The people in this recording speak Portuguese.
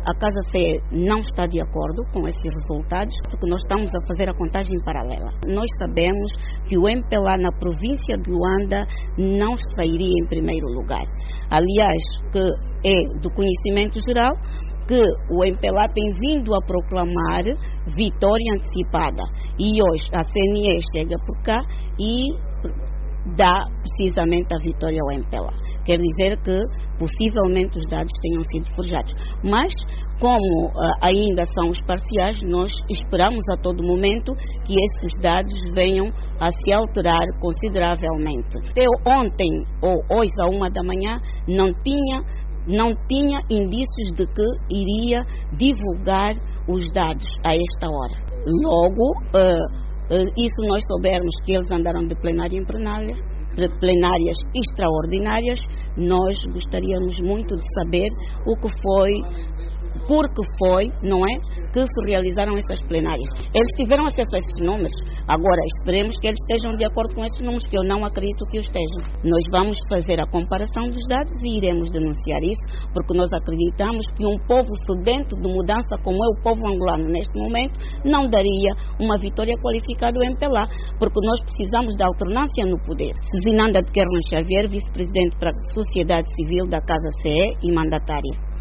a Casa CE não está de acordo com esses resultados, porque nós estamos a fazer a contagem paralela. Nós sabemos que o MPLA na província de Luanda não sairia em primeiro lugar. Aliás, que é do conhecimento geral que o MPLA tem vindo a proclamar vitória antecipada. E hoje a CNE chega por cá e dá precisamente a vitória ao MPLA. Quer dizer que possivelmente os dados tenham sido forjados. Mas, como ainda são os parciais, nós esperamos a todo momento que esses dados venham a se alterar consideravelmente. Até ontem ou hoje à 1 da manhã não tinha indícios de que iria divulgar os dados a esta hora. Logo, isso nós soubermos que eles andaram de plenária em plenárias extraordinárias, nós gostaríamos muito de saber o que foi, porque foi, não é, que se realizaram essas plenárias. Eles tiveram acesso a esses números, agora esperemos que eles estejam de acordo com esses números, que eu não acredito que o estejam. Nós vamos fazer a comparação dos dados e iremos denunciar isso, porque nós acreditamos que um povo sedento de mudança como é o povo angolano neste momento, não daria uma vitória qualificada ao MPLA, porque nós precisamos da alternância no poder. Zinanda de Kerlan Xavier, vice-presidente para a Sociedade Civil da Casa CE e mandatária.